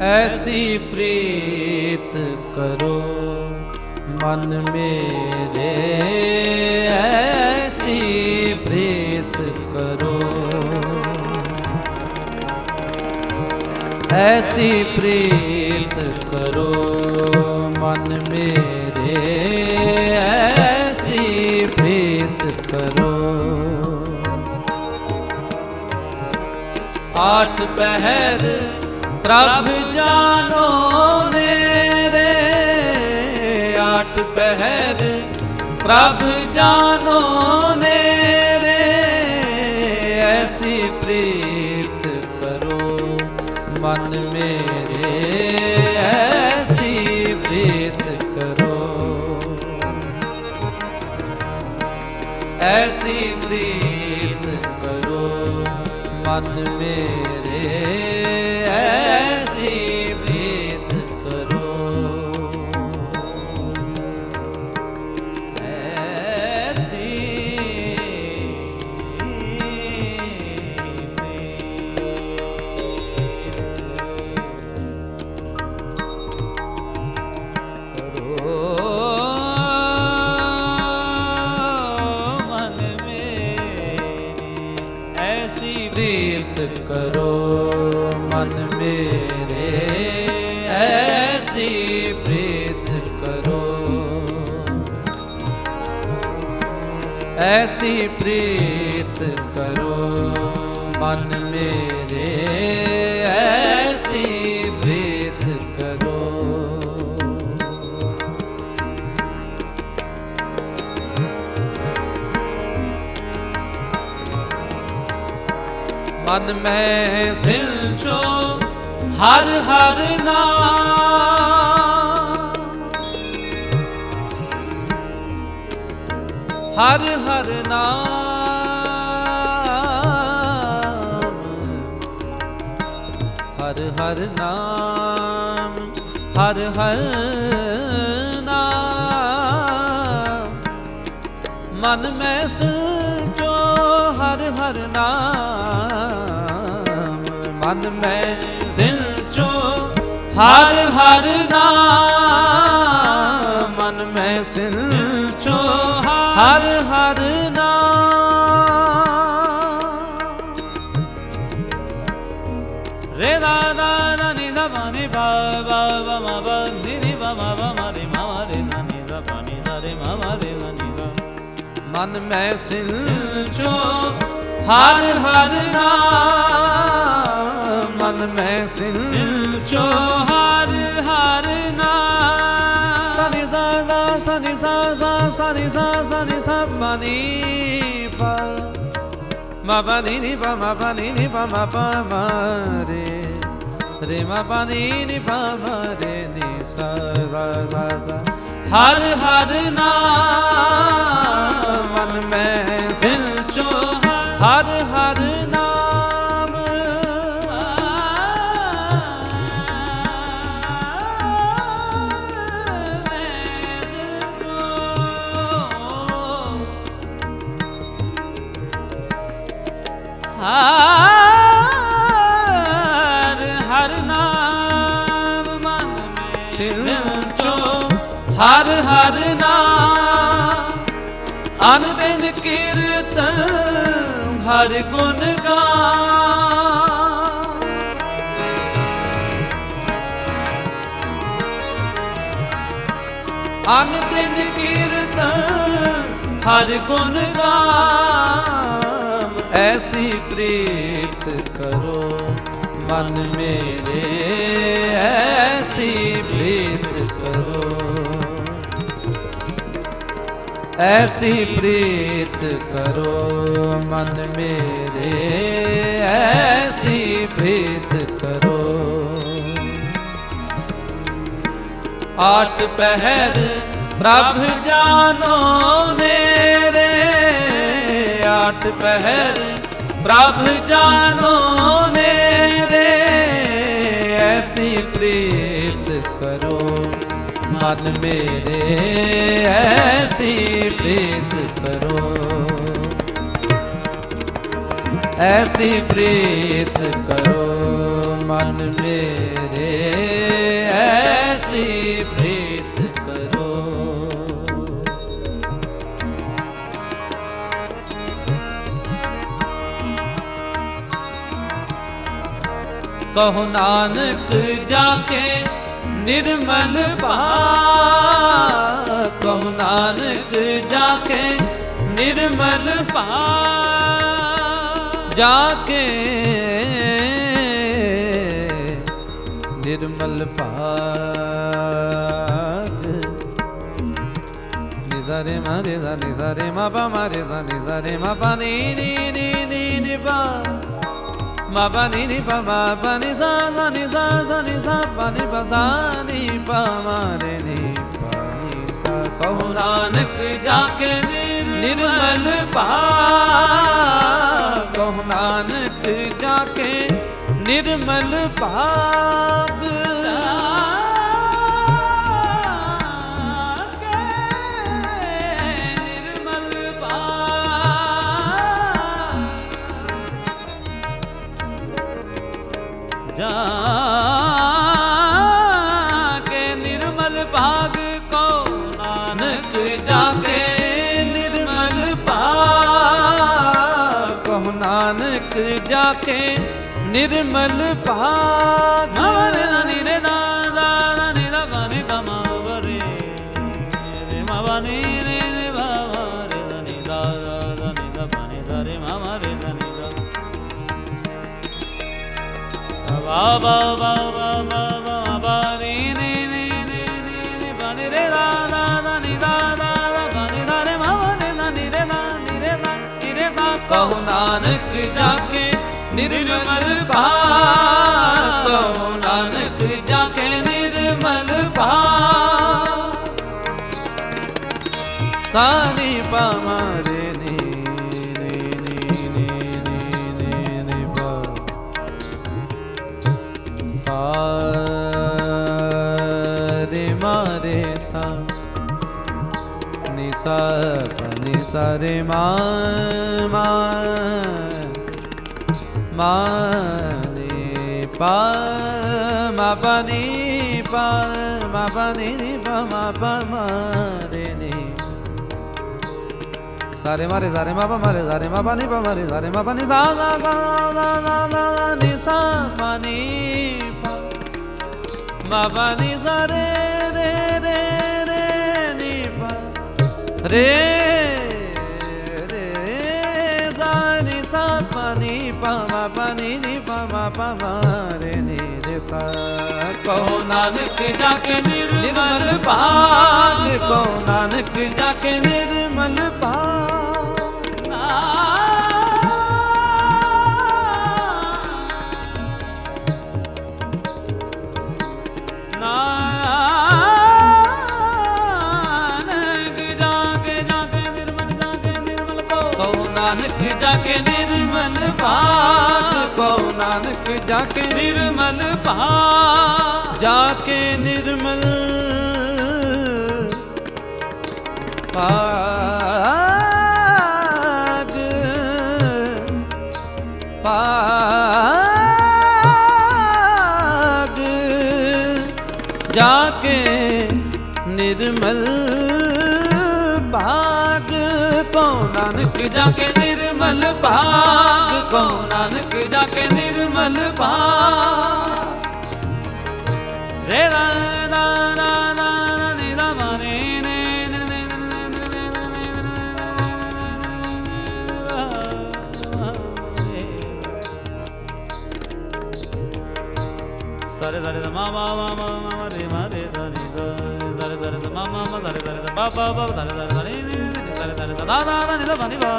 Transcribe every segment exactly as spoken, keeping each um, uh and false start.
ऐसी प्रीत करो मन मेरे, ऐसी प्रीत करो, ऐसी प्रीत करो मन मेरे, ऐसी प्रीत करो। आठ पहर प्रभु जानो ने रे, आठ पहर प्रभु जानो ने रे, ऐसी प्रीत करो मन मेरे, ऐसी प्रीत करो, ऐसी प्रीत करो मन मेरे, ऐसी प्रीत करो, ऐसी प्रीत करो मन मेरे, ऐसी प्रीत करो, ऐसी प्रीत करो मन मेरे, ऐसी प्रीत करो। मन में सिलचो हर हर नाम, हर हर नाम, हर हर नाम, हर हर नाम। मन में सिलचो हर हर नाम, मन में सिलचो हर हर नाम, मन में सिलचो हर हर नाम। रे दा दा दा नि दा मा नि बा बा बा मा बा नि नि बा मा बा मा रे मा रे दा नि दा बा नि दा रे मा मा रे दा नि दा। मन में सिलचो हर हर नाम, मन में सिलचो हर हर नाम। सनि सा सा सनि सा सा सनि सा सनि सा मा नि पा मा पा नि नि पा मा पा नि नि पा मा पा मा रे रे मा पा नि नि पा मा रे नि सा सा सा सा। हर हर नाम मन में सिलचो हर हर नाम। हर हर नाम मन में सिलचो हर हर नाम। अन दिन कीर्तन हर गुण गान, अन दिन कीर्तन हर गुण गान। ऐसी प्रीत करो मन मेरे, ऐसी प्रीत करो, ऐसी प्रीत करो मन मेरे, ऐसी प्रीत करो। आठ पहर प्रभु जानो ने रे, आठ पहर प्रभु जानो ने रे, ऐसी प्रीत करो मन मेरे, ऐसी प्रीत करो, ऐसी प्रीत करो मन मेरे। ਕਹੋ ਨਾਨਕ ਜਾਕੇ ਨਿਰਮਲ ਭਾਗ, ਕਹੋ ਨਾਨਕ ਜਾਕੇ ਨਿਰਮਲ ਭਾਗ, ਜਾਕੇ ਨਿਰਮਲ ਭਾਗ। ਨੀ ਸਾ ਰੇ ਮਾ ਰੇ ਸਾ ਨੀ ਸਾ ਰੇ ਮਾ ਪਾ ਮਾ ਰੇ ਸਾ ਨੀ ਸਾ ਰੇ ਮਾ ਪਾ ਨੀ ਨੀ ਨੀ ਨੀ ਨੀ ਪਾ ma pa ni ni pa ma pa ni sa sa ni sa sa ni sa pa ni pa sa ni pa ma re ni pa ni sa। ਕਹੋ ਨਾਨਕ ਜਾਕੇ ਨਿਰਮਲ ਭਾਗ, ਕਹੋ ਨਾਨਕ ਜਾਕੇ ਨਿਰਮਲ ਭਾਗ, ਜਾਕੇ ਨਿਰਮਲ ਭਾਗ, ਕਹੋ ਨਾਨਕ ਜਾਕੇ ਨਿਰਮਲ ਭਾਗ, ਕਹੋ ਨਾਨਕ ਜਾਕੇ ਨਿਰਮਲ ਭਾਗ। ਮਵਰੇ ਦਾ ਨੀ ਰੇ ਦਾ ਦਾ ਨੀ ਦਾ ਬਾ ਨੀ ਬਾ ਮਾ ਵਰੇ ਰੇ ਮਾ ਬਾ ਨੀ ਰੇ ਰੇ ਬਾ ਰੇ ਦਾ ਨੀ ਦਾ ਦਾ ਨੀ ਦਾ ਬਾ ਨੀ ਦਾ ਰੇ ਮਾ ਮਾ ਰੇ ਦਾ ਨੀ ਦਾ ba ba ba ba ba ba ba ni ni ni ni ni ni ba ni re da da da ni da da da ba ni da re ma ba ni da ni re da ni re da ni re da। ਕਹੋ ਨਾਨਕ ਜਾਕੇ ਨਿਰਮਲ ਭਾਗ, ਕਹੋ ਨਾਨਕ ਜਾਕੇ ਨਿਰਮਲ ਭਾਗ, ਸਾ ਨੀ ਪਾ ਮਾ ਰੇ ਨੀ ਨੀ ਨੀ ਨੀ ਨੀ ਨੀ ਪਾ ਸਾ ਰੇ ਮਾ ਰੇ ਸਾ ਨੀ ਸਾ ਪਾ ਨੀ ਸਾ ਰੇ ਮਾ ਮਾ ਮਾ ਨੀ ਪਾ ਮਾ ਪਾ ਨੀ ਪਾ ਮਾ ਪਾ ਨੀ ਨੀ ਪਾ ਮਾ ਪਾ ਮਾ ਰੇ ਨੀ sa re ma re sa re ma pa ma re sa re ma pa ni pa ma re sa re ma pa ni sa sa sa sa sa sa ni sa pa ni pa ma pa ni sa re re re re ni pa re re sa ni sa pa ni pa ma pa ni ni pa ma pa ma re ni re sa। ਕਹੋ ਨਾਨਕ ਜਾਕੇ ਨਿਰਮਲ ਭਾਗ, ਕਹੋ ਨਾਨਕ ਜਾਕੇ ਨਿਰਮਲ ਭਾਗ, ਨਾਨਕ ਜਾਕੇ ਜਾਕੇ ਨਿਰਮਲ ਜਾਕੇ ਨਿਰਮਲ ਕਹੋ ਨਾਨਕ ਜਾਕੇ ਨਿਰਮਲ ਭਾਗ, ਕਹੋ ਨਾਨਕ ਜਾਕੇ ਨਿਰਮਲ ਭਾਗ, ਜਾਕੇ ਨਿਰਮਲ ਭਾਗ, ਭਾਗ, ਜਾਕੇ ਨਿਰਮਲ ਭਾਗ, ਕਹੋ ਨਾਨਕ ਜਾਕੇ ਨਿਰਮਲ ਭਾਗ, ਕਹੋ ਨਾਨਕ ਜਾਕੇ ਨਿਰਮਲ ਭਾਗ। ਰੇ ਦਾ ਦਾ ਦਾ ਦਾ ਨੀ ਦਾ ਮਾ ਰੇ ਨੇ ਸਾਰੇ ਸਾਰੇ ਦਾ ਮਾ ਮਾ ਮਾ ਮਾ ਰੇ ਮਾ ਰੇ ਦਾ ਨੀ ਦਾ ਸਾਰੇ ਸਾਰੇ ਦਾ ਮਾ ਮਾ ਮਾ ਸਾਰੇ ਸਾਰੇ ਦਾ ਬਾ ਬਾ ਬਾ ਸਾਰੇ ਸਾਰੇ ਦਾ ਨੀ ਸਾਰੇ ਸਾਰੇ ਦਾ ਦਾ ਦਾ ਨੀ ਦਾ ਬਾ ਨੀ ਬਾ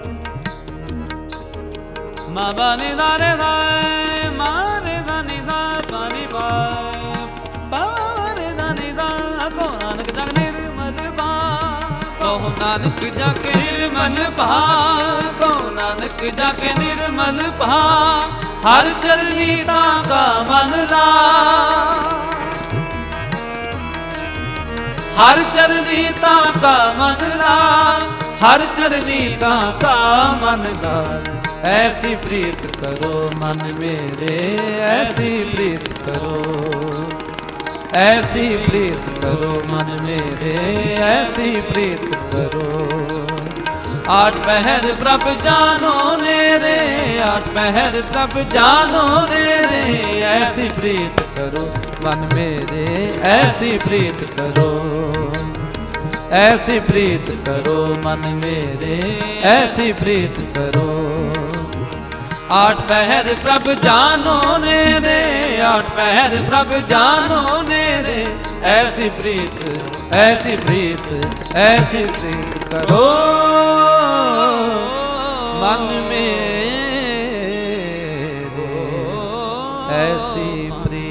ਮਾ ਬਾ ਨੀ ਦਾ ਰੇ ਦਾ ਮਾ ਰੇ ਦਾ ਨੀ ਦਾ ਬਾ ਨੀ ਬਾ ਬਾ ਰੇ ਦਾ ਨੀ ਦਾ। ਕਹੋ ਨਾਨਕ ਜਾਕੇ ਨਿਰਮਲ ਭਾਗ, ਕਹੋ ਨਾਨਕ ਜਾਕੇ ਨਿਰਮਲ ਭਾਗ, ਕਹੋ ਨਾਨਕ ਜਾਕੇ ਨਿਰਮਲ ਭਾਗ, ਹਰ ਚਰਨੀ ਤਾਂ ਕਾ ਮਨ ਲਾ, ਹਰ ਚਰਨੀ ਤਾਂ ਕਾ ਮਨ ਲਾ, ਹਰ ਚਰਨੀ ਤਾਂ ਕਾ ਮਨ ਲਾ। ਐਸੀ ਪ੍ਰੀਤ ਕਰੋ ਮਨ ਮੇਰੇ, ਐਸੀ ਪ੍ਰੀਤ ਕਰੋ, ਐਸੀ ਪ੍ਰੀਤ ਕਰੋ ਮਨ ਮੇਰੇ, ਐਸੀ ਪ੍ਰੀਤ ਕਰੋ। आठ पहर प्रभ जानो नेरे, आठ पहर प्रभ जानो नेरे, ऐसी प्रीत करो मन मेरे, ऐसी प्रीत करो, ऐसी प्रीत करो मन मेरे, ऐसी प्रीत करो। आठ पहर प्रभ जानो नेरे, आठ पहर प्रभ जानो नेरे, ऐसी प्रीत, ऐसी प्रीत, ऐसी प्रीत करो मन मेरे, ऐसी प्रीत।